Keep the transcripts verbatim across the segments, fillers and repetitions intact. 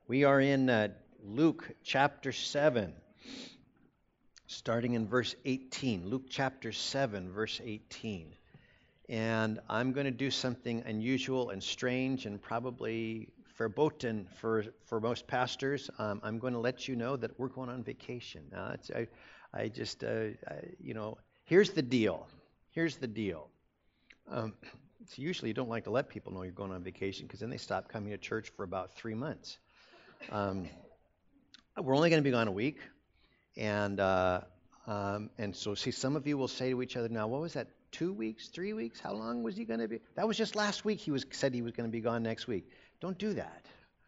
We are in uh, Luke chapter seven, starting in verse eighteen. Luke chapter seven, verse eighteen. And I'm going to do something unusual and strange and probably verboten for, for most pastors. Um, I'm going to let you know that we're going on vacation. Now, it's, I, I just, uh, I, you know, here's the deal. Here's the deal. Um, so usually you don't like to let people know you're going on vacation because then they stop coming to church for about three months. Um, we're only going to be gone a week. And uh, um, and so, see, some of you will say to each other, now, what was that? Two weeks, three weeks? How long was he going to be? That was just last week. He was said he was going to be gone next week. Don't do that.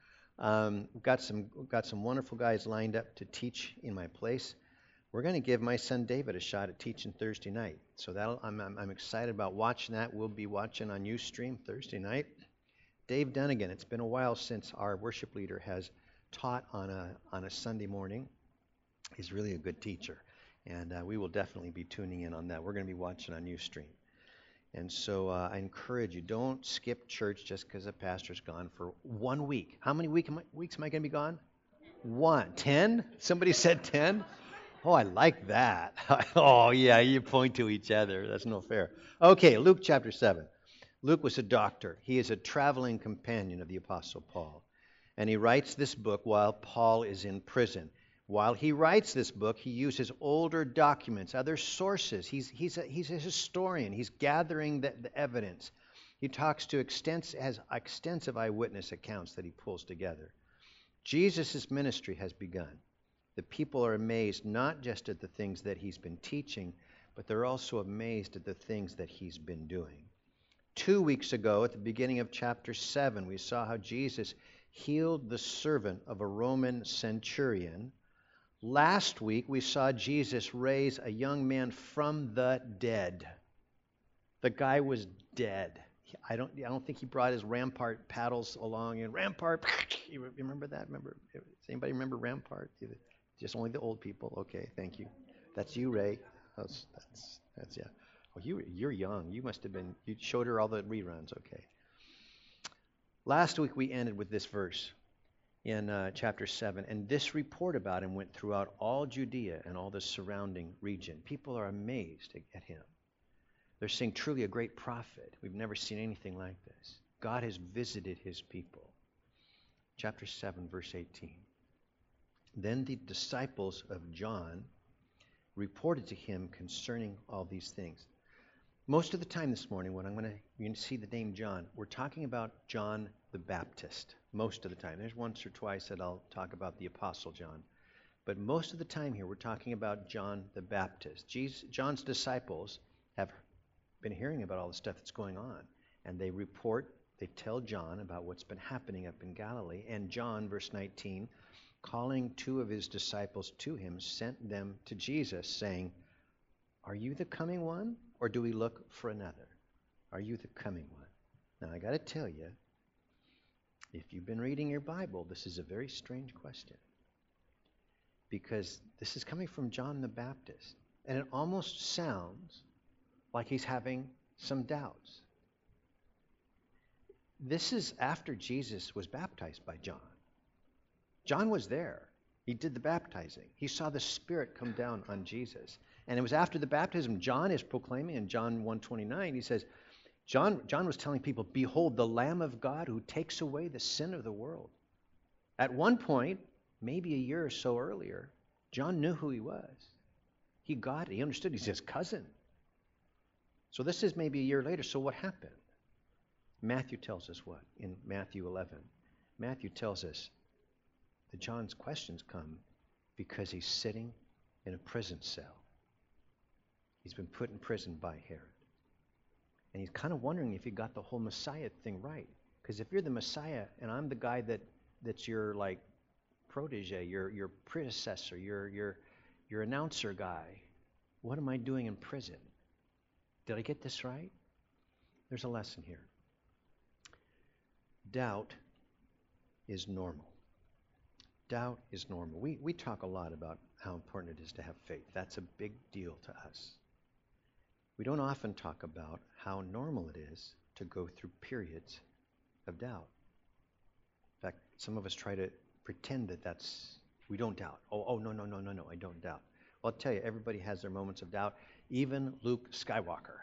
Um, we've got some we've got some wonderful guys lined up to teach in my place. We're going to give my son David a shot at teaching Thursday night. So that'll I'm, I'm I'm excited about watching that. We'll be watching on Ustream Thursday night. Dave Dunnigan. It's been a while since our worship leader has taught on a on a Sunday morning. He's really a good teacher, and uh, we will definitely be tuning in on that. We're going to be watching on Ustream. And so uh, I encourage you, don't skip church just because a pastor's gone for one week. How many week am I, weeks am I going to be gone? One. Ten? Somebody said ten? Oh, I like that. Oh, yeah, you point to each other. That's no fair. Okay, Luke chapter seven. Luke was a doctor. He is a traveling companion of the Apostle Paul. And he writes this book while Paul is in prison. While he writes this book, he uses older documents, other sources. He's, he's, a, he's a historian. He's gathering the, the evidence. He talks to extensive, has extensive eyewitness accounts that he pulls together. Jesus' ministry has begun. The people are amazed not just at the things that he's been teaching, but they're also amazed at the things that he's been doing. Two weeks ago, at the beginning of chapter seven, we saw how Jesus healed the servant of a Roman centurion. Last week, we saw Jesus raise a young man from the dead. The guy was dead. I don't, I don't think he brought his Rampart paddles along. And Rampart, you remember that? Remember? Does anybody remember Rampart? Just only the old people. Okay, thank you. That's you, Ray. That's, that's, that's yeah. Oh, you, you're young. You must have been. You showed her all the reruns. Okay. Last week we ended with this verse in uh, chapter seven. And this report about him went throughout all Judea and all the surrounding region. People are amazed at him. They're saying, truly a great prophet. We've never seen anything like this. God has visited his people. Chapter seven, verse eighteen. Then the disciples of John reported to him concerning all these things. Most of the time this morning, when I'm going to, you're going to see the name John, we're talking about John the Baptist. Most of the time. There's once or twice that I'll talk about the Apostle John. But most of the time here, we're talking about John the Baptist. Jesus, John's disciples have been hearing about all the stuff that's going on. And they report, they tell John about what's been happening up in Galilee. And John, verse nineteen, calling two of his disciples to him, sent them to Jesus, saying, are you the coming one, or do we look for another? Are you the coming one? Now, I got to tell you, if you've been reading your Bible, this is a very strange question. Because this is coming from John the Baptist. And it almost sounds like he's having some doubts. This is after Jesus was baptized by John. John was there. He did the baptizing. He saw the Spirit come down on Jesus. And it was after the baptism, John is proclaiming in John one twenty-nine, he says, John, John was telling people, behold, the Lamb of God who takes away the sin of the world. At one point, maybe a year or so earlier, John knew who he was. He got it. He understood. He's his cousin. So this is maybe a year later. So what happened? Matthew tells us what? In Matthew eleven. Matthew tells us that John's questions come because he's sitting in a prison cell. He's been put in prison by Herod. And he's kind of wondering if he got the whole Messiah thing right. Because if you're the Messiah and I'm the guy that, that's your like protege, your your predecessor, your your your announcer guy, what am I doing in prison? Did I get this right? There's a lesson here. Doubt is normal. Doubt is normal. We we talk a lot about how important it is to have faith. That's a big deal to us. We don't often talk about how normal it is to go through periods of doubt. In fact, some of us try to pretend that that's, we don't doubt. Oh, oh, no, no, no, no, no, I don't doubt. Well, I'll tell you, everybody has their moments of doubt, even Luke Skywalker.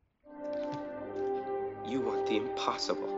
You want the impossible.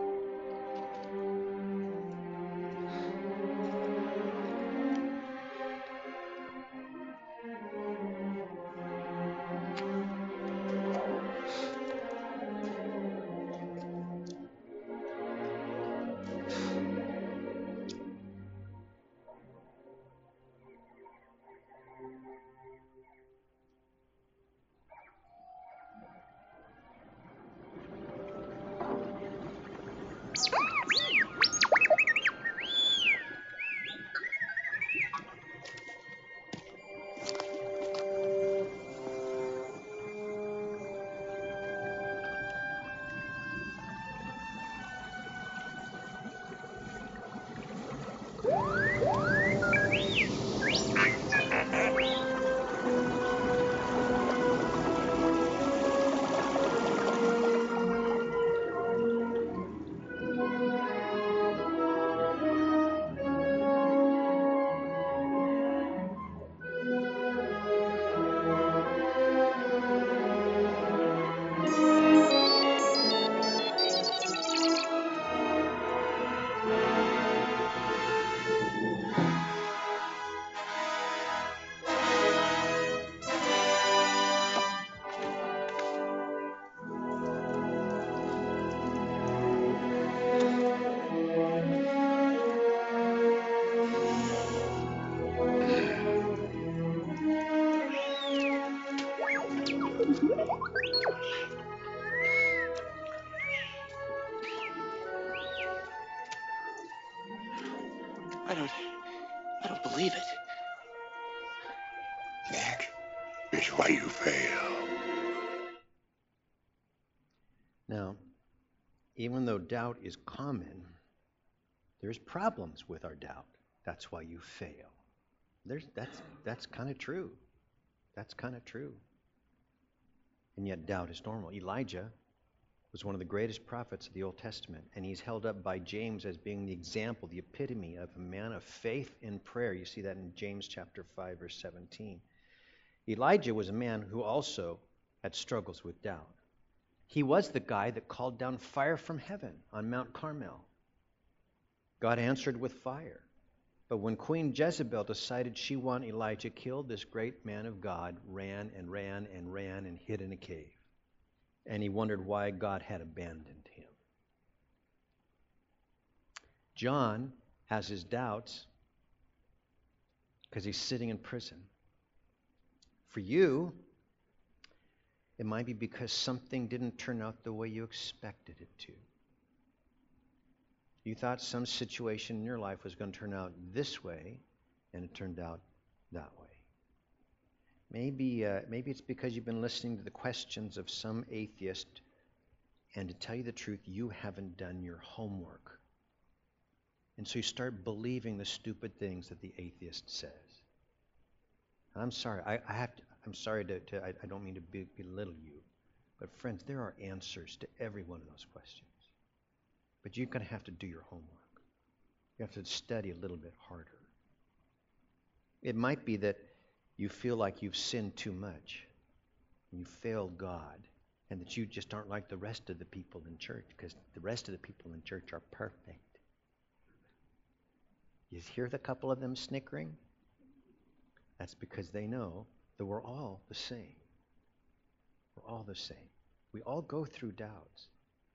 I don't... I don't believe it. That is why you fail. Now, even though doubt is common, there's problems with our doubt. That's why you fail. There's, that's that's kind of true. That's kind of true. And yet doubt is normal. Elijah was one of the greatest prophets of the Old Testament, and he's held up by James as being the example, the epitome of a man of faith in prayer. You see that in James chapter five, verse seventeen. Elijah was a man who also had struggles with doubt. He was the guy that called down fire from heaven on Mount Carmel. God answered with fire. But when Queen Jezebel decided she wanted Elijah killed, this great man of God ran and ran and ran and hid in a cave. And he wondered why God had abandoned him. John has his doubts because he's sitting in prison. For you, it might be because something didn't turn out the way you expected it to. You thought some situation in your life was going to turn out this way, and it turned out that way. Maybe, uh, maybe it's because you've been listening to the questions of some atheist, and to tell you the truth, you haven't done your homework. And so you start believing the stupid things that the atheist says. I'm sorry, I, I have to, I'm sorry to, to I, I don't mean to be, belittle you, but friends, there are answers to every one of those questions. But you're going to have to do your homework. You have to study a little bit harder. It might be that you feel like you've sinned too much, and you failed God, and that you just aren't like the rest of the people in church, because the rest of the people in church are perfect. You hear the couple of them snickering? That's because they know that we're all the same. We're all the same. We all go through doubts.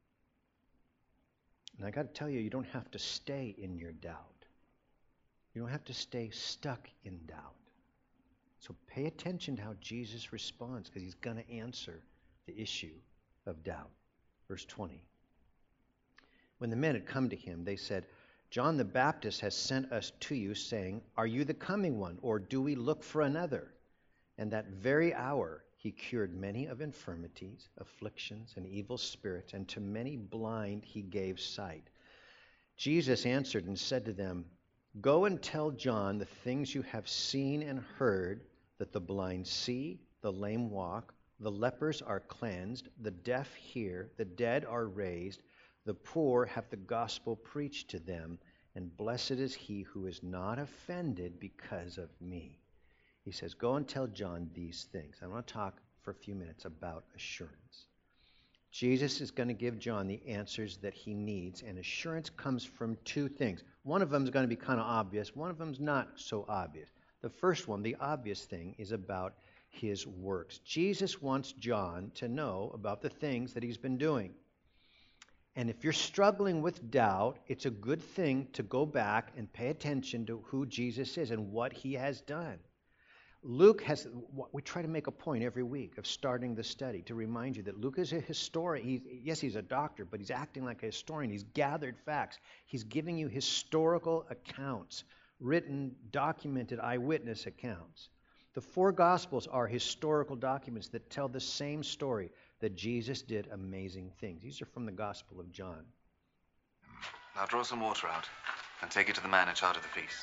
And I got to tell you, you don't have to stay in your doubt. You don't have to stay stuck in doubt. So pay attention to how Jesus responds, because he's going to answer the issue of doubt. Verse twenty. When the men had come to him, they said, John the Baptist has sent us to you, saying, are you the coming one, or do we look for another? And that very hour he cured many of infirmities, afflictions, and evil spirits, and to many blind he gave sight. Jesus answered and said to them, go and tell John the things you have seen and heard, that the blind see, the lame walk, the lepers are cleansed, the deaf hear, the dead are raised, the poor have the gospel preached to them, and blessed is he who is not offended because of me. He says, go and tell John these things. I want to talk for a few minutes about assurance. Jesus is going to give John the answers that he needs, and assurance comes from two things. One of them is going to be kind of obvious. One of them is not so obvious. The first one, the obvious thing, is about his works. Jesus wants John to know about the things that he's been doing. And if you're struggling with doubt, it's a good thing to go back and pay attention to who Jesus is and what he has done. Luke has, we try to make a point every week of starting the study to remind you that Luke is a historian. He's, yes, he's a doctor, but he's acting like a historian. He's gathered facts. He's giving you historical accounts, written, documented eyewitness accounts. The four Gospels are historical documents that tell the same story, that Jesus did amazing things. These are from the Gospel of John. Now draw some water out and take it to the man in charge of the feast.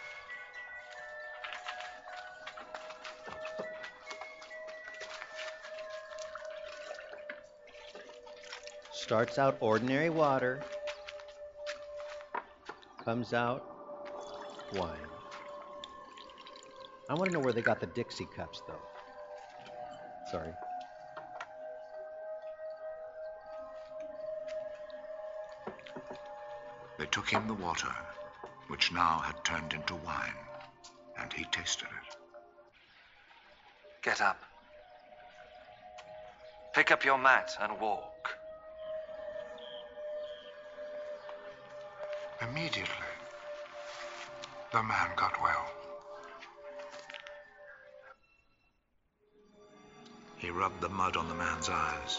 Starts out ordinary water, comes out wine. I want to know where they got the Dixie cups, though. Sorry. They took him the water, which now had turned into wine, and he tasted it. Get up. Pick up your mat and walk. Immediately, the man got well. He rubbed the mud on the man's eyes.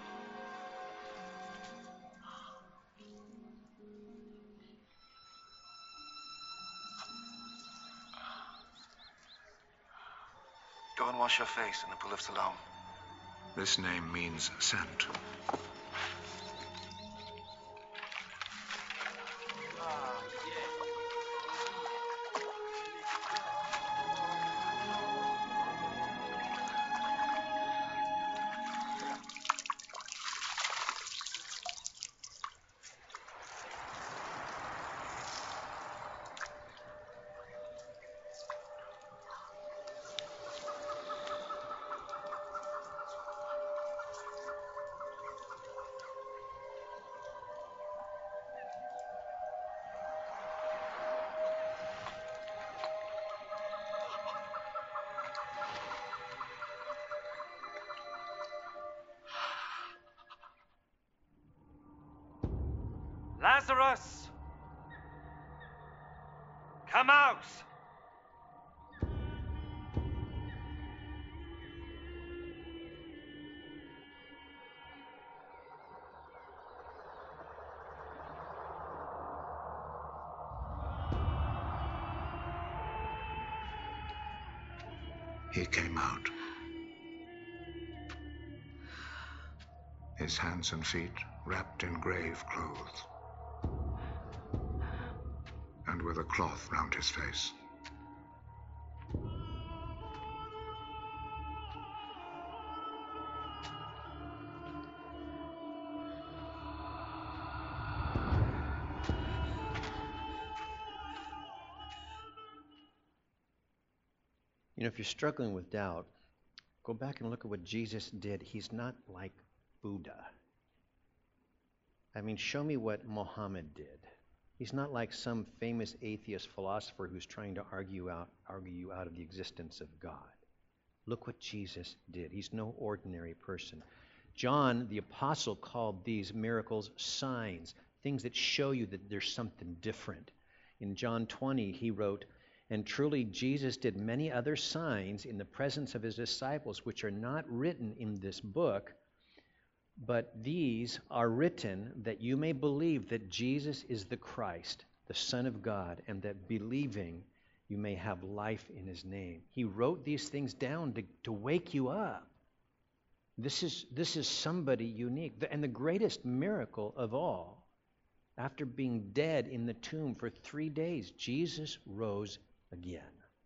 Go and wash your face in the pool of Siloam. This name means sent. Lazarus! Come out! He came out. His hands and feet wrapped in grave clothes, and with a cloth round his face. You know, if you're struggling with doubt, go back and look at what Jesus did. He's not like Buddha. I mean, show me what Muhammad did. He's not like some famous atheist philosopher who's trying to argue out, argue you out of the existence of God. Look what Jesus did. He's no ordinary person. John, the apostle, called these miracles signs, things that show you that there's something different. In John twenty, he wrote, "And truly Jesus did many other signs in the presence of his disciples, which are not written in this book, but these are written that you may believe that Jesus is the Christ, the Son of God, and that believing you may have life in his name." He wrote these things down to, to wake you up. This is, this is somebody unique. And the greatest miracle of all, after being dead in the tomb for three days, Jesus rose again.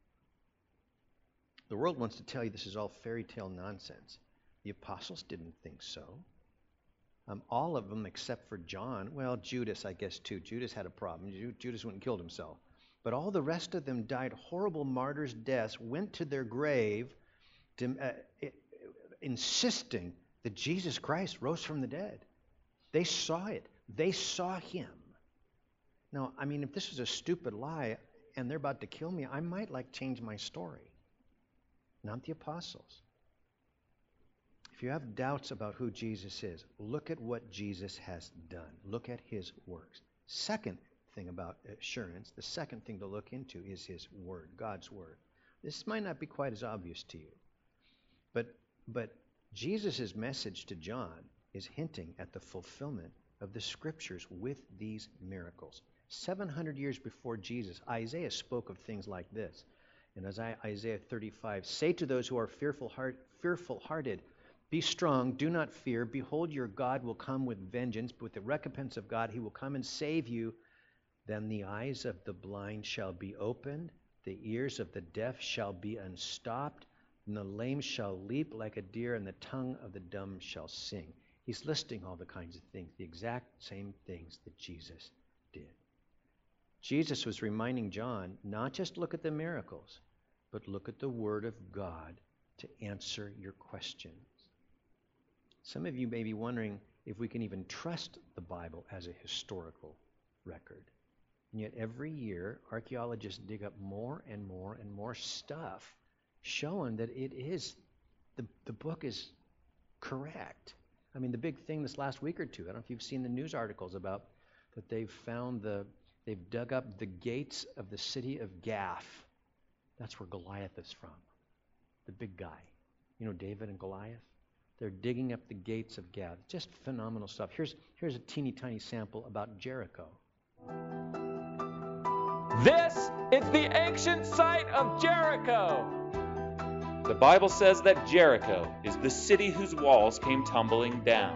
The world wants to tell you this is all fairy tale nonsense. The apostles didn't think so. Um, all of them except for John. Well, Judas, I guess, too. Judas had a problem. Ju- Judas went and killed himself. But all the rest of them died horrible martyrs' deaths, went to their grave, to, uh, it, insisting that Jesus Christ rose from the dead. They saw it. They saw him. Now, I mean, if this was a stupid lie and they're about to kill me, I might like change my story. Not the apostles. If you have doubts about who Jesus is, look at what Jesus has done. Look at his works. Second thing about assurance, the second thing to look into is his word, God's word. This might not be quite as obvious to you, but but Jesus' message to John is hinting at the fulfillment of the scriptures with these miracles. seven hundred years before Jesus, Isaiah spoke of things like this. In Isaiah thirty-five, say to those who are fearful heart, fearful-hearted, be strong, do not fear. Behold, your God will come with vengeance, but with the recompense of God, he will come and save you. Then the eyes of the blind shall be opened, the ears of the deaf shall be unstopped, and the lame shall leap like a deer, and the tongue of the dumb shall sing. He's listing all the kinds of things, the exact same things that Jesus did. Jesus was reminding John, not just look at the miracles, but look at the Word of God to answer your questions. Some of you may be wondering if we can even trust the Bible as a historical record. And yet every year, archaeologists dig up more and more and more stuff showing that it is, the, the book is correct. I mean, the big thing this last week or two, I don't know if you've seen the news articles about that they've found the, they've dug up the gates of the city of Gath. That's where Goliath is from, the big guy. You know, David and Goliath? They're digging up the gates of Gath. Just phenomenal stuff. Here's, here's a teeny tiny sample about Jericho. This is the ancient site of Jericho. The Bible says that Jericho is the city whose walls came tumbling down.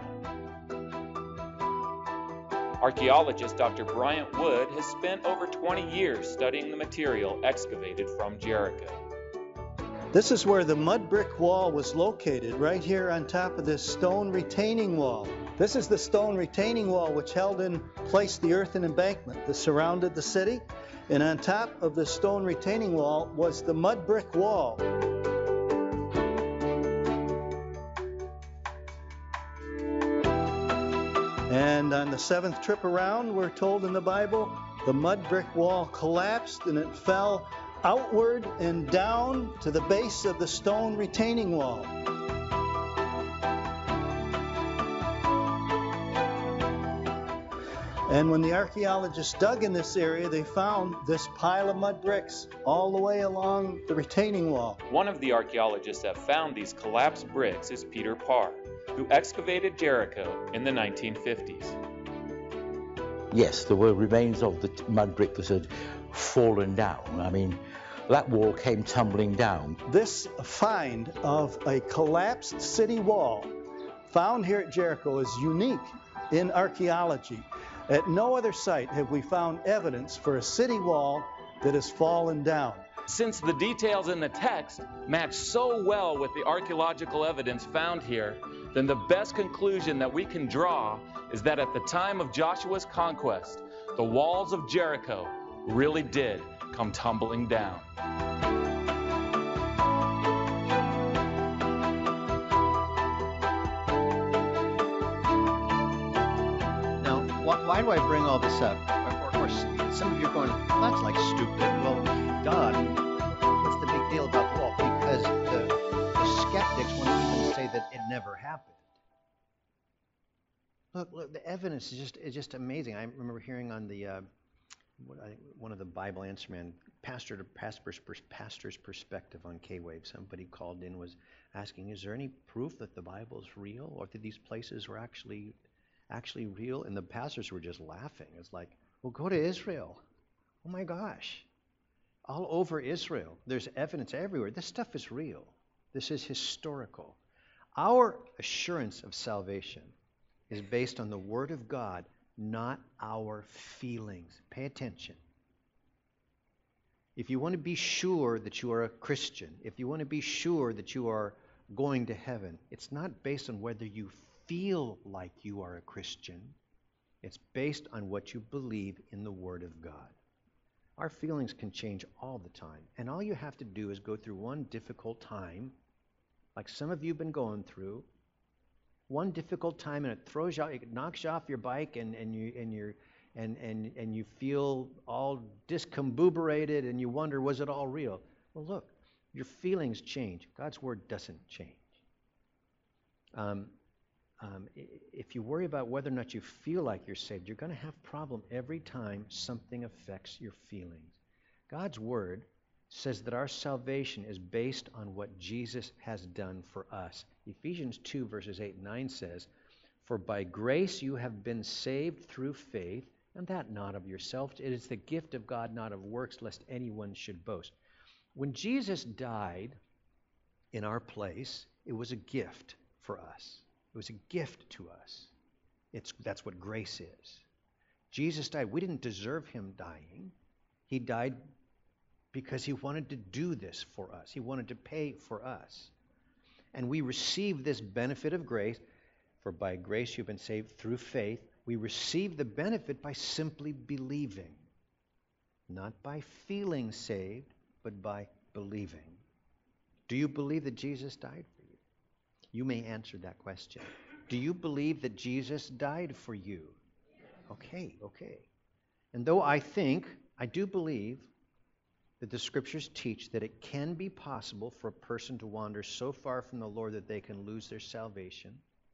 Archaeologist Doctor Bryant Wood has spent over twenty years studying the material excavated from Jericho. This is where the mud brick wall was located, right here on top of this stone retaining wall. This is the stone retaining wall which held in place the earthen embankment that surrounded the city. And on top of the stone retaining wall was the mud brick wall. And on the seventh trip around, we're told in the Bible, the mud brick wall collapsed and it fell outward and down to the base of the stone retaining wall. And when the archaeologists dug in this area, they found this pile of mud bricks all the way along the retaining wall. One of the archaeologists that found these collapsed bricks is Peter Parr, who excavated Jericho in the nineteen fifties. Yes, there were remains of the mud brick that had fallen down. I mean, that wall came tumbling down. This find of a collapsed city wall found here at Jericho is unique in archaeology. At no other site have we found evidence for a city wall that has fallen down. Since the details in the text match so well with the archaeological evidence found here, then the best conclusion that we can draw is that at the time of Joshua's conquest, the walls of Jericho really did come tumbling down. Now, wh- why do I bring all this up? Of course, some of you are going, that's like stupid. Well, duh. What's the big deal about the wall? Because the, the skeptics want to even say that it never happened. Look, look, the evidence is just is just amazing. I remember hearing on the uh, what I, one of the Bible Answer Man, pastor to pastor's, pastor's perspective on K-Wave. Somebody called in, was asking, is there any proof that the Bible is real, or that these places were actually actually real? And the pastors were just laughing. It's like, well, go to Israel. Oh my gosh. All over Israel, there's evidence everywhere. This stuff is real. This is historical. Our assurance of salvation is based on the Word of God, not our feelings. Pay attention. If you want to be sure that you are a Christian, if you want to be sure that you are going to heaven, it's not based on whether you feel like you are a Christian. It's based on what you believe in the Word of God. Our feelings can change all the time. And all you have to do is go through one difficult time, like some of you have been going through, one difficult time, and it throws you out, it knocks you off your bike, and, and you and you're and, and and you feel all discombobulated, and you wonder, was it all real? Well, look, your feelings change. God's Word doesn't change. Um, um, if you worry about whether or not you feel like you're saved, you're going to have a problem every time something affects your feelings. God's Word says that our salvation is based on what Jesus has done for us. Ephesians two, verses eight and nine says, "For by grace you have been saved through faith, and that not of yourself. It is the gift of God, not of works, lest anyone should boast." When Jesus died in our place, it was a gift for us. It was a gift to us. It's, that's what grace is. Jesus died. We didn't deserve him dying. He died because he wanted to do this for us. He wanted to pay for us. And we receive this benefit of grace, for by grace you've been saved through faith. We receive the benefit by simply believing. Not by feeling saved, but by believing. Do you believe that Jesus died for you? You may answer that question. Do you believe that Jesus died for you? Okay, okay. And though I think, I do believe that the Scriptures teach that it can be possible for a person to wander so far from the Lord that they can lose their salvation,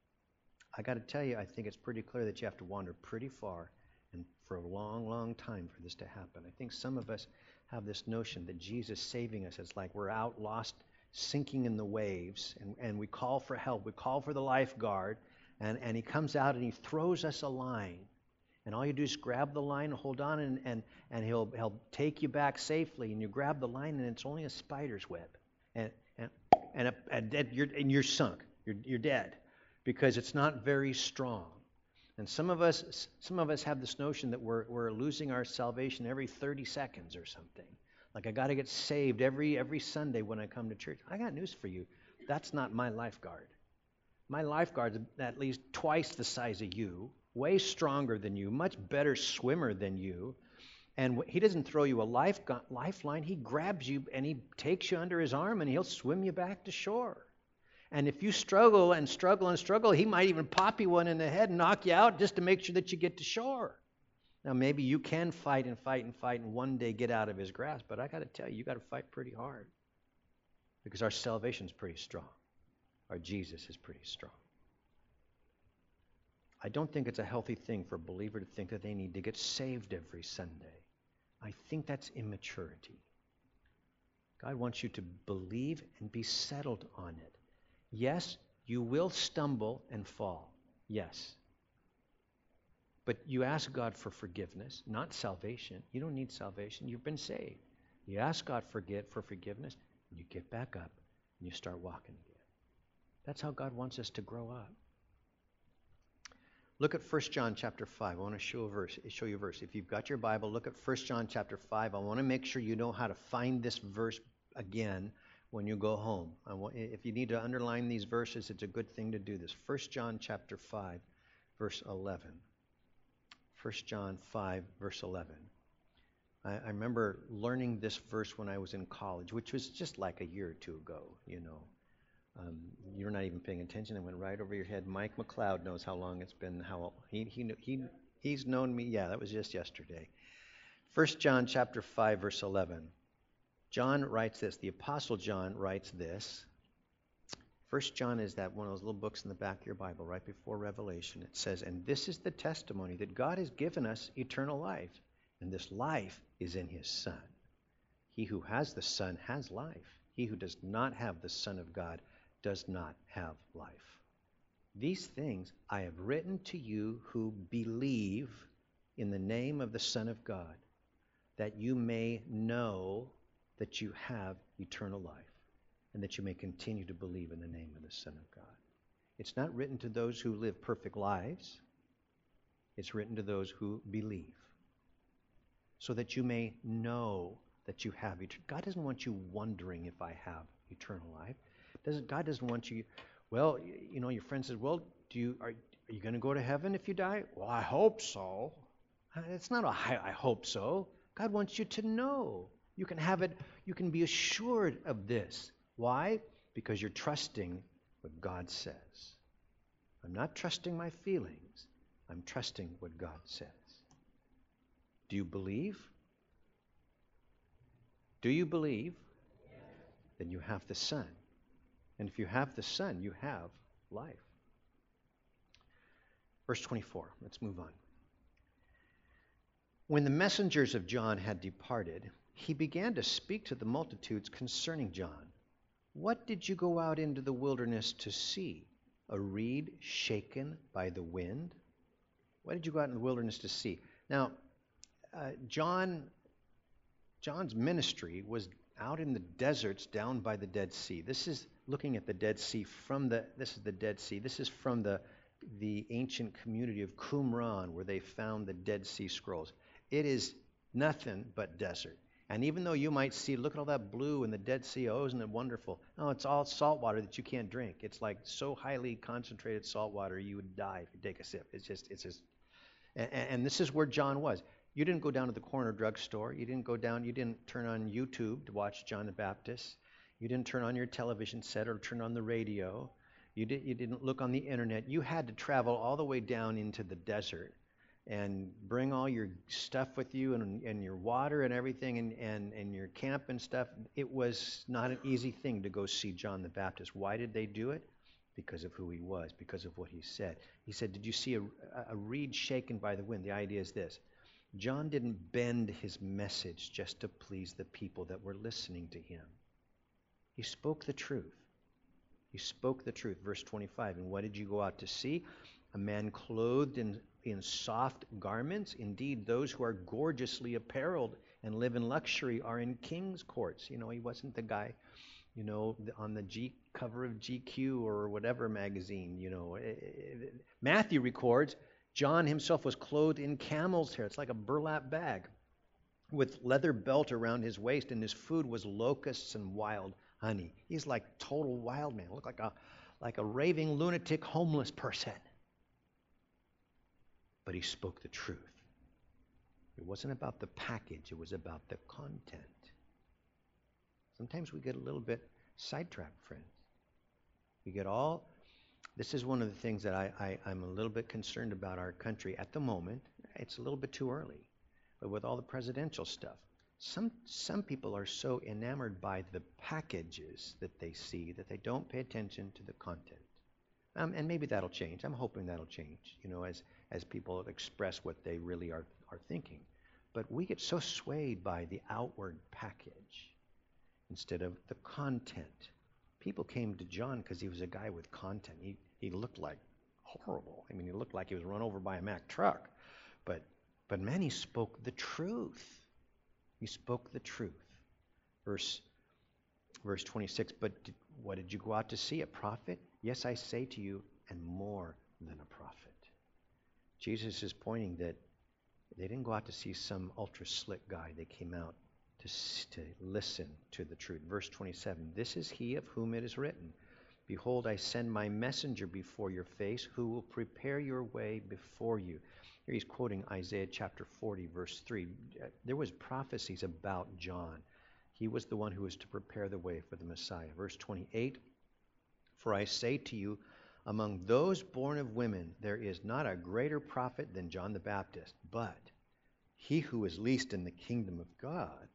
I got to tell you, I think it's pretty clear that you have to wander pretty far and for a long, long time for this to happen. I think some of us have this notion that Jesus saving us is like we're out lost, sinking in the waves, and, and we call for help. We call for the lifeguard, and, and he comes out and he throws us a line. And all you do is grab the line and hold on, and, and, and he'll, he'll take you back safely. And you grab the line, and it's only a spider's web. And, and, and, a, a dead, you're, and you're sunk. You're, you're dead because it's not very strong. And some of us some of us have this notion that we're, we're losing our salvation every thirty seconds or something. Like I got to get saved every every Sunday when I come to church. I got news for you. That's not my lifeguard. My lifeguard's at least twice the size of you, way stronger than you, much better swimmer than you. And he doesn't throw you a life, lifeline. He grabs you and he takes you under his arm and he'll swim you back to shore. And if you struggle and struggle and struggle, he might even pop you one in the head and knock you out just to make sure that you get to shore. Now, maybe you can fight and fight and fight and one day get out of his grasp, but I got to tell you, you got to fight pretty hard because our salvation's pretty strong. Our Jesus is pretty strong. I don't think it's a healthy thing for a believer to think that they need to get saved every Sunday. I think that's immaturity. God wants you to believe and be settled on it. Yes, you will stumble and fall. Yes. But you ask God for forgiveness, not salvation. You don't need salvation. You've been saved. You ask God for forgiveness, and you get back up, and you start walking again. That's how God wants us to grow up. Look at First John chapter five. I want to show a verse, show you a verse. If you've got your Bible, look at First John chapter five. I want to make sure you know how to find this verse again when you go home. I want, if you need to underline these verses, it's a good thing to do this. First John chapter five, verse eleven. First John five, verse eleven. I, I remember learning this verse when I was in college, which was just like a year or two ago, you know. Um, you're not even paying attention. It went right over your head. Mike McLeod knows how long it's been. How he he he he's known me. Yeah, that was just yesterday. First John chapter five, verse eleven. John writes this. The Apostle John writes this. First John is that one of those little books in the back of your Bible, right before Revelation. It says, "And this is the testimony that God has given us eternal life, and this life is in His Son. He who has the Son has life. He who does not have the Son of God does not have life. These things I have written to you who believe in the name of the Son of God, that you may know that you have eternal life, and that you may continue to believe in the name of the Son of God." It's not written to those who live perfect lives. It's written to those who believe, so that you may know that you have eternal. God doesn't want you wondering if I have eternal life. Doesn't God doesn't want you, well, you know, your friend says, well, do you are, are you going to go to heaven if you die? Well, I hope so. It's not a I, I hope so. God wants you to know. You can have it, you can be assured of this. Why? Because you're trusting what God says. I'm not trusting my feelings. I'm trusting what God says. Do you believe? Do you believe? Then you have the Son. And if you have the Son, you have life. Verse twenty-four, let's move on. When the messengers of John had departed, he began to speak to the multitudes concerning John. What did you go out into the wilderness to see? A reed shaken by the wind? What did you go out in the wilderness to see? Now, uh, John, John's ministry was out in the deserts down by the Dead Sea. This is looking at the Dead Sea from the, this is the Dead Sea. This is from the, the ancient community of Qumran where they found the Dead Sea Scrolls. It is nothing but desert. And even though you might see, look at all that blue in the Dead Sea, oh, isn't it wonderful? No, it's all salt water that you can't drink. It's like so highly concentrated salt water you would die if you take a sip. It's just, it's just, and, and this is where John was. You didn't go down to the corner drugstore. You didn't go down, you didn't turn on YouTube to watch John the Baptist. You didn't turn on your television set or turn on the radio. You, did, you didn't look on the internet. You had to travel all the way down into the desert and bring all your stuff with you and, and your water and everything and, and, and your camp and stuff. It was not an easy thing to go see John the Baptist. Why did they do it? Because of who he was, because of what he said. He said, did you see a, a reed shaken by the wind? The idea is this. John didn't bend his message just to please the people that were listening to him. He spoke the truth. He spoke the truth. Verse twenty-five, and what did you go out to see? A man clothed in, in soft garments? Indeed, those who are gorgeously apparelled and live in luxury are in king's courts. You know, he wasn't the guy, you know, on the G cover of G Q or whatever magazine, you know. Matthew records, John himself was clothed in camel's hair. It's like a burlap bag with leather belt around his waist, and his food was locusts and wild honey. He's like total wild man. Looked like a, like a raving lunatic homeless person. But he spoke the truth. It wasn't about the package. It was about the content. Sometimes we get a little bit sidetracked, friends. We get all... This is one of the things that I, I, I'm a little bit concerned about our country at the moment. It's a little bit too early. But with all the presidential stuff, some some people are so enamored by the packages that they see that they don't pay attention to the content. Um, and maybe that'll change. I'm hoping that'll change, you know, as, as people express what they really are, are thinking. But we get so swayed by the outward package instead of the content. People came to John because he was a guy with content. He he looked like horrible. I mean, he looked like he was run over by a Mack truck. But but man, he spoke the truth. He spoke the truth. Verse verse twenty-six. But did, what did you go out to see? A prophet? Yes, I say to you, and more than a prophet. Jesus is pointing that they didn't go out to see some ultra slick guy. They came out To, to listen to the truth. Verse twenty-seven, this is he of whom it is written, behold, I send my messenger before your face, who will prepare your way before you. Here he's quoting Isaiah chapter forty, verse three. There was prophecies about John. He was the one who was to prepare the way for the Messiah. Verse twenty-eight, for I say to you, among those born of women, there is not a greater prophet than John the Baptist, but he who is least in the kingdom of God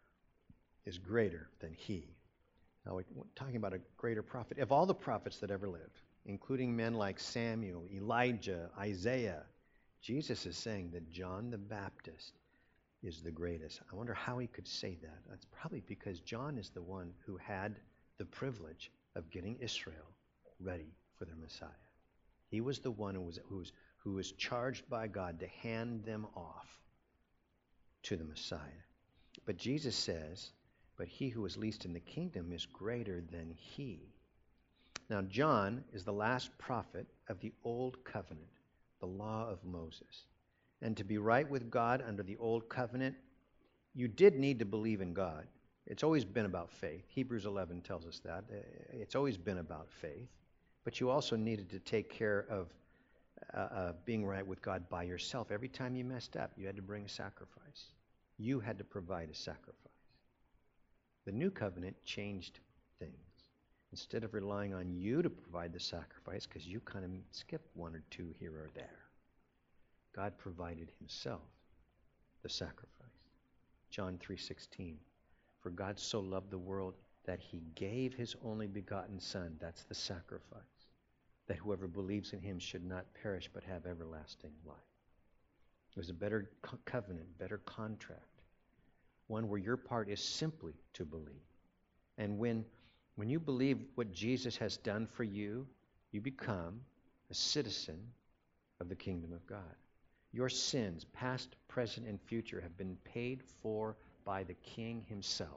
is greater than he. Now we're talking about a greater prophet. Of all the prophets that ever lived, including men like Samuel, Elijah, Isaiah, Jesus is saying that John the Baptist is the greatest. I wonder how he could say that. That's probably because John is the one who had the privilege of getting Israel ready for their Messiah. He was the one who was, who was, who was charged by God to hand them off to the Messiah. But Jesus says, but he who is least in the kingdom is greater than he. Now, John is the last prophet of the old covenant, the law of Moses. And to be right with God under the old covenant, you did need to believe in God. It's always been about faith. Hebrews eleven tells us that. It's always been about faith. But you also needed to take care of uh, uh, being right with God by yourself. Every time you messed up, you had to bring a sacrifice. You had to provide a sacrifice. The new covenant changed things. Instead of relying on you to provide the sacrifice, because you kind of skipped one or two here or there, God provided himself the sacrifice. John three sixteen, for God so loved the world that he gave his only begotten Son, that's the sacrifice, that whoever believes in him should not perish but have everlasting life. It was a better co- covenant, better contract, one where your part is simply to believe. And when, when you believe what Jesus has done for you, you become a citizen of the kingdom of God. Your sins, past, present, and future, have been paid for by the King himself.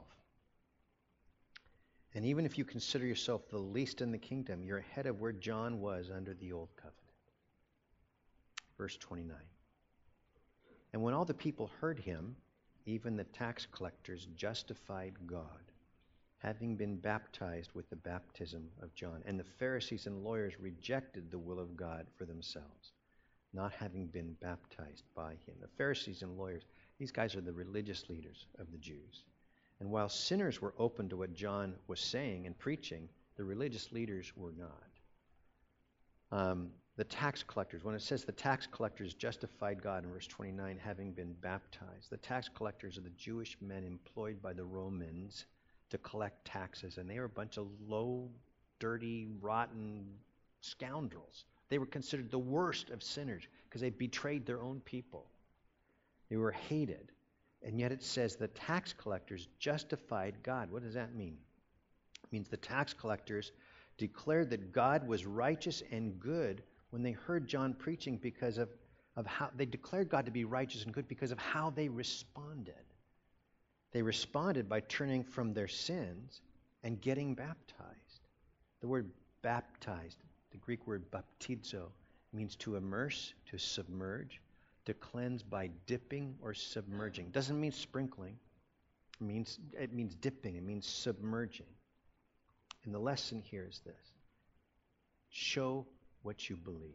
And even if you consider yourself the least in the kingdom, you're ahead of where John was under the old covenant. Verse twenty-nine. And when all the people heard him, even the tax collectors justified God, having been baptized with the baptism of John. And the Pharisees and lawyers rejected the will of God for themselves, not having been baptized by him. The Pharisees and lawyers, these guys are the religious leaders of the Jews. And while sinners were open to what John was saying and preaching, the religious leaders were not. Um, the tax collectors, when it says the tax collectors justified God in verse twenty-nine, having been baptized, the tax collectors are the Jewish men employed by the Romans to collect taxes, and they were a bunch of low, dirty, rotten scoundrels. They were considered the worst of sinners because they betrayed their own people. They were hated. And yet it says the tax collectors justified God. What does that mean? It means the tax collectors declared that God was righteous and good when they heard John preaching because of, of how they declared God to be righteous and good because of how they responded. They responded by turning from their sins and getting baptized. The word baptized, the Greek word baptizo, means to immerse, to submerge, to cleanse by dipping or submerging. Doesn't mean sprinkling. It means, it means dipping. It means submerging. And the lesson here is this. Show what you believe.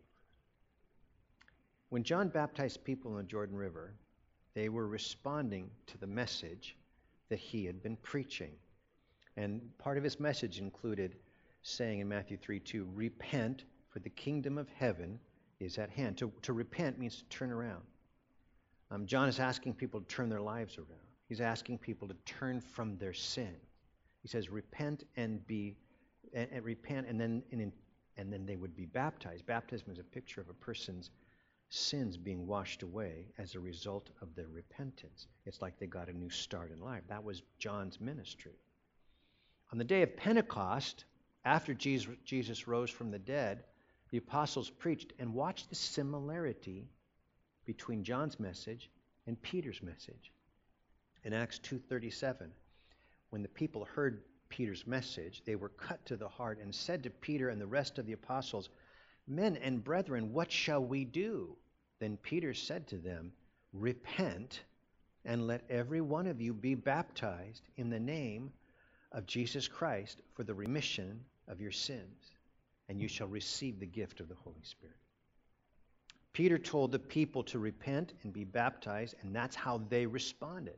When John baptized people in the Jordan River, they were responding to the message that he had been preaching. And part of his message included saying in Matthew three two, repent, for the kingdom of heaven is at hand. To, to repent means to turn around. Um, John is asking people to turn their lives around. He's asking people to turn from their sin. He says, repent and be, and, and repent, and then and, and then they would be baptized. Baptism is a picture of a person's sins being washed away as a result of their repentance. It's like they got a new start in life. That was John's ministry. On the day of Pentecost, after Jesus, Jesus rose from the dead, the apostles preached, and watched the similarity between John's message and Peter's message. In Acts two thirty-seven, when the people heard Peter's message, they were cut to the heart and said to Peter and the rest of the apostles, men and brethren, what shall we do? Then Peter said to them, repent, and let every one of you be baptized in the name of Jesus Christ for the remission of your sins, and you shall receive the gift of the Holy Spirit. Peter told the people to repent and be baptized, and that's how they responded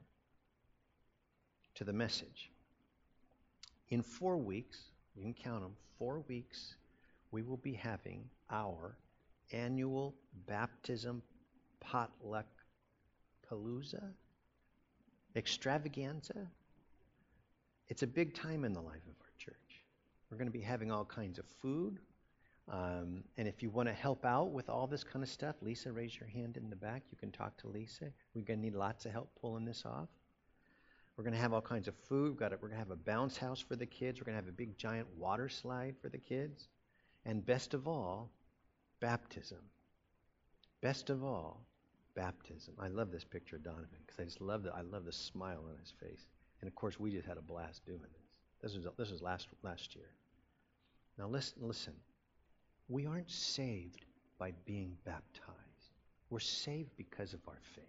to the message. In four weeks, you can count them, four weeks, we will be having our annual baptism potluck palooza, extravaganza. It's a big time in the life of our church. We're going to be having all kinds of food. Um, and if you want to help out with all this kind of stuff, Lisa, raise your hand in the back. You can talk to Lisa. We're going to need lots of help pulling this off. We're going to have all kinds of food. We've got a, we're going to have a bounce house for the kids. We're going to have a big giant water slide for the kids. And best of all, baptism. Best of all, baptism. I love this picture of Donovan because I just love the I love the smile on his face. And of course, we just had a blast doing this. This was this was last last year. Now listen, listen. We aren't saved by being baptized. We're saved because of our faith.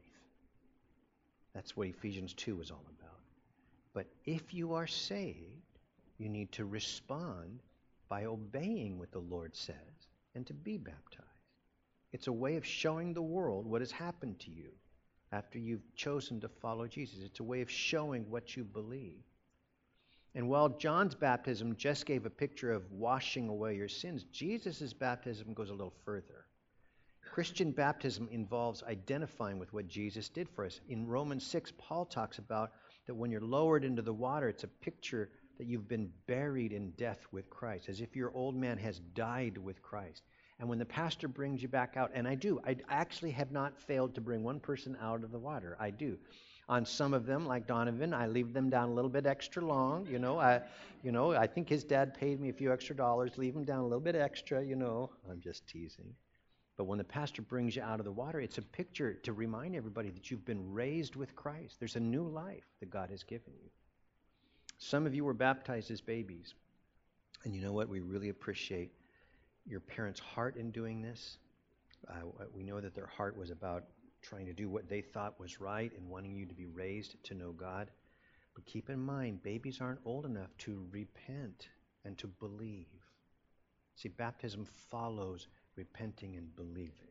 That's what Ephesians two is all about. But if you are saved, you need to respond by obeying what the Lord says and to be baptized. It's a way of showing the world what has happened to you after you've chosen to follow Jesus. It's a way of showing what you believe. And while John's baptism just gave a picture of washing away your sins, Jesus' baptism goes a little further. Christian baptism involves identifying with what Jesus did for us. In Romans six, Paul talks about that when you're lowered into the water, it's a picture that you've been buried in death with Christ, as if your old man has died with Christ. And when the pastor brings you back out, and I do, I actually have not failed to bring one person out of the water. I do. On some of them, like Donovan, I leave them down a little bit extra long. You know, I, you know, I think his dad paid me a few extra dollars. Leave him down a little bit extra. You know, I'm just teasing. But when the pastor brings you out of the water, it's a picture to remind everybody that you've been raised with Christ. There's a new life that God has given you. Some of you were baptized as babies. And you know what? We really appreciate your parents' heart in doing this. Uh, we know that their heart was about trying to do what they thought was right and wanting you to be raised to know God. But keep in mind, babies aren't old enough to repent and to believe. See, baptism follows repenting and believing.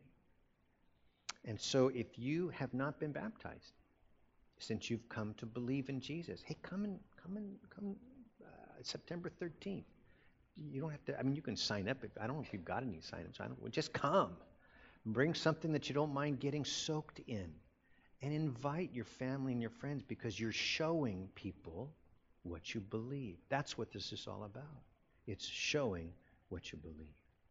And so if you have not been baptized since you've come to believe in Jesus, hey, come and come and come uh, September thirteenth. You don't have to, I mean, you can sign up. If, I don't know if you've got any sign-ups. I don't, well, just come. Bring something that you don't mind getting soaked in. And invite your family and your friends, because you're showing people what you believe. That's what this is all about. It's showing what you believe.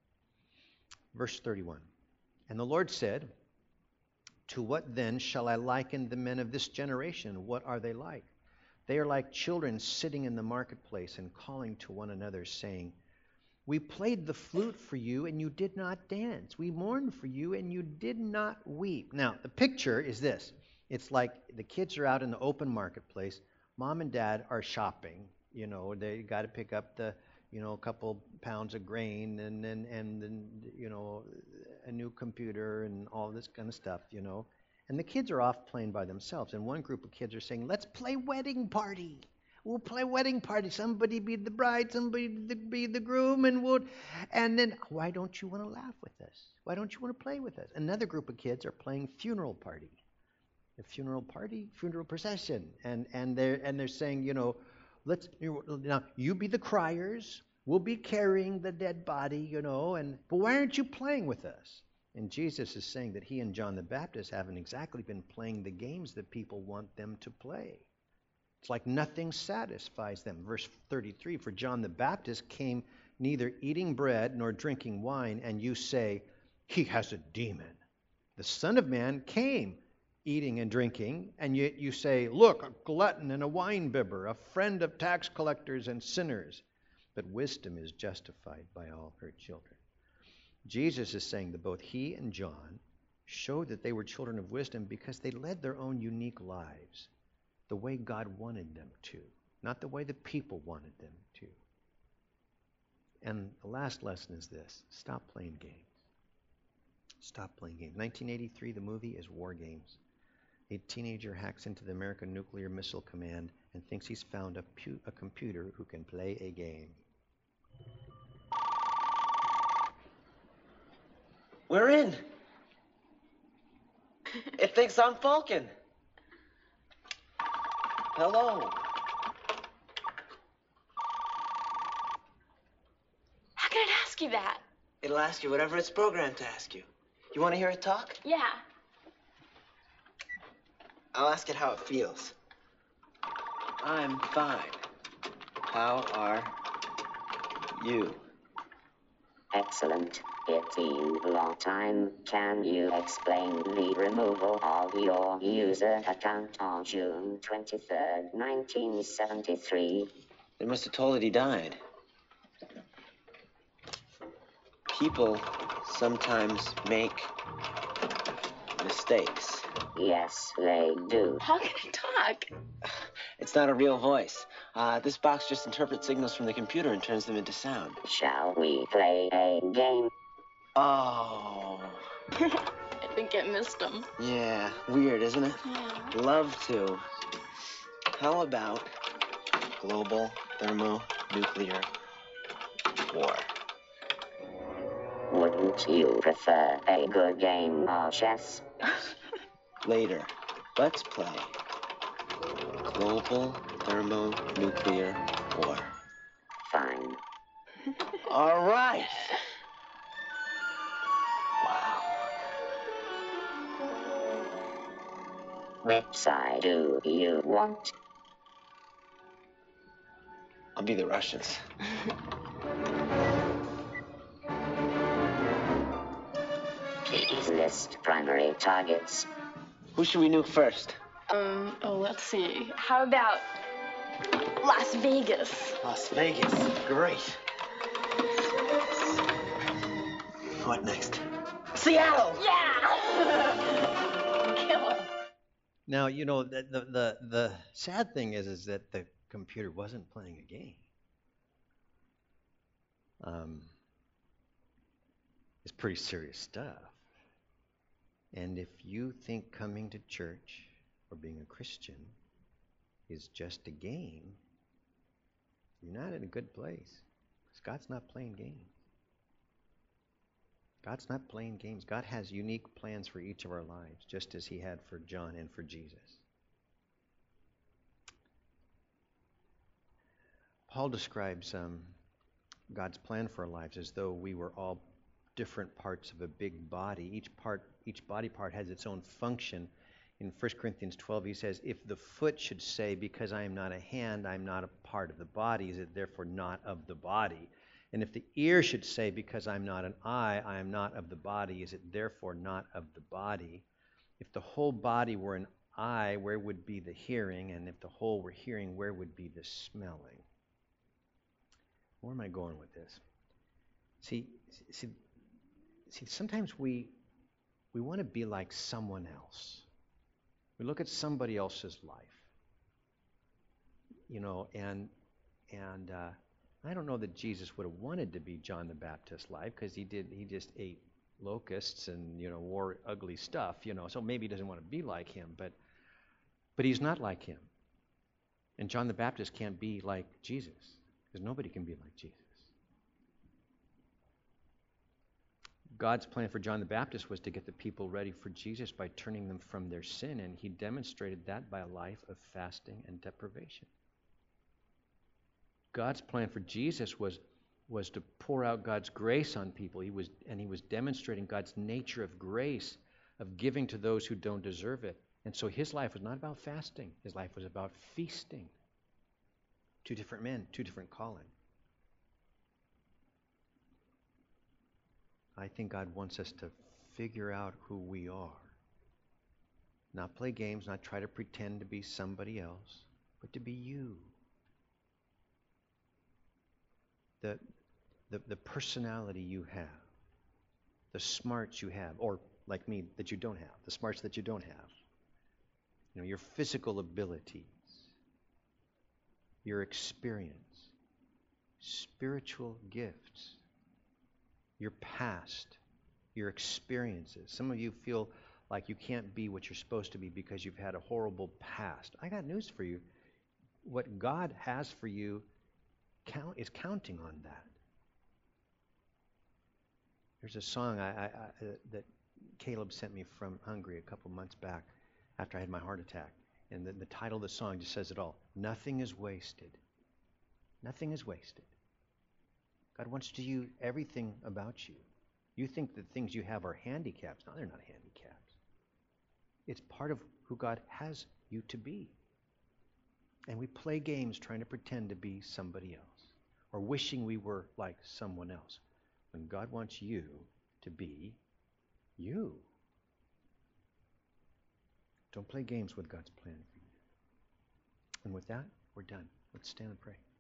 Verse thirty-one. And the Lord said, to what then shall I liken the men of this generation? What are they like? They are like children sitting in the marketplace and calling to one another, saying, we played the flute for you, and you did not dance. We mourned for you, and you did not weep. Now, the picture is this. It's like the kids are out in the open marketplace. Mom and dad are shopping. You know, they got to pick up the, you know, a couple pounds of grain and and and then, you know, a new computer and all this kind of stuff, you know. And the kids are off playing by themselves. And one group of kids are saying, let's play wedding party. We'll play wedding party. Somebody be the bride, somebody be the groom, and we'll... And then, why don't you want to laugh with us? Why don't you want to play with us? Another group of kids are playing funeral party. A funeral party, funeral procession. And and they're, and they're saying, you know, let's... Now, you be the criers. We'll be carrying the dead body, you know, and but why aren't you playing with us? And Jesus is saying that he and John the Baptist haven't exactly been playing the games that people want them to play. It's like nothing satisfies them. Verse thirty-three, for John the Baptist came neither eating bread nor drinking wine, and you say, he has a demon. The Son of Man came eating and drinking, and yet you say, look, a glutton and a winebibber, a friend of tax collectors and sinners. But wisdom is justified by all her children. Jesus is saying that both he and John showed that they were children of wisdom because they led their own unique lives the way God wanted them to, not the way the people wanted them to. And the last lesson is this: stop playing games. Stop playing games. nineteen eighty-three, the movie, is War Games. A teenager hacks into the American Nuclear Missile Command and thinks he's found a, pu- a computer who can play a game. We're in. It thinks I'm Falcon. Hello. How can it ask you that? It'll ask you whatever it's programmed to ask you. You want to hear it talk? Yeah. I'll ask it how it feels. I'm fine. How are you? Excellent. It's been a long time. Can you explain the removal of your user account on June twenty-third, nineteen seventy-three? They must have told it he died. People sometimes make mistakes. Yes, they do. How can it talk? It's not a real voice. Uh, this box just interprets signals from the computer and turns them into sound. Shall we play a game? Oh. I think I missed him. Yeah, weird, isn't it? Yeah. Love to. How about global thermonuclear war. Wouldn't you prefer a good game of chess? Later, let's play global thermonuclear war. Fine. All right. Which side do you want? I'll be the Russians. Please list primary targets. Who should we nuke first? Um, oh, let's see. How about Las Vegas? Las Vegas. Great. What next? Seattle! Yeah! Kill him. Now, you know, the, the, the, the sad thing is, is that the computer wasn't playing a game. Um, it's pretty serious stuff. And if you think coming to church or being a Christian is just a game, you're not in a good place. Because God's not playing games. God's not playing games. God has unique plans for each of our lives, just as he had for John and for Jesus. Paul describes um, God's plan for our lives as though we were all different parts of a big body. Each part, each body part has its own function. In First Corinthians twelve, he says, if the foot should say, because I am not a hand, I am not a part of the body, is it therefore not of the body? And if the ear should say, because I'm not an eye, I am not of the body, is it therefore not of the body? If the whole body were an eye, where would be the hearing? And if the whole were hearing, where would be the smelling? Where am I going with this? See, see, see sometimes we, we want to be like someone else. We look at somebody else's life, you know, and, and, uh, I don't know that Jesus would have wanted to be John the Baptist's life, because he did. He just ate locusts and, you know, wore ugly stuff, you know. So maybe he doesn't want to be like him, but but he's not like him. And John the Baptist can't be like Jesus, because nobody can be like Jesus. God's plan for John the Baptist was to get the people ready for Jesus by turning them from their sin, and he demonstrated that by a life of fasting and deprivation. God's plan for Jesus was, was to pour out God's grace on people. He was, and he was demonstrating God's nature of grace, of giving to those who don't deserve it. And so his life was not about fasting. His life was about feasting. Two different men, two different calling. I think God wants us to figure out who we are. Not play games, not try to pretend to be somebody else, but to be you. The, the, the personality you have, the smarts you have, or like me, that you don't have, the smarts that you don't have, you know, your physical abilities, your experience, spiritual gifts, your past, your experiences. Some of you feel like you can't be what you're supposed to be because you've had a horrible past. I got news for you. What God has for you Count is counting on that. There's a song I, I, I, that Caleb sent me from Hungary a couple months back after I had my heart attack. And the, the title of the song just says it all. Nothing is wasted. Nothing is wasted. God wants to use everything about you. You think the things you have are handicaps. No, they're not handicaps. It's part of who God has you to be. And we play games trying to pretend to be somebody else, or wishing we were like someone else, when God wants you to be you. Don't play games with God's plan for you. And with that, we're done. Let's stand and pray.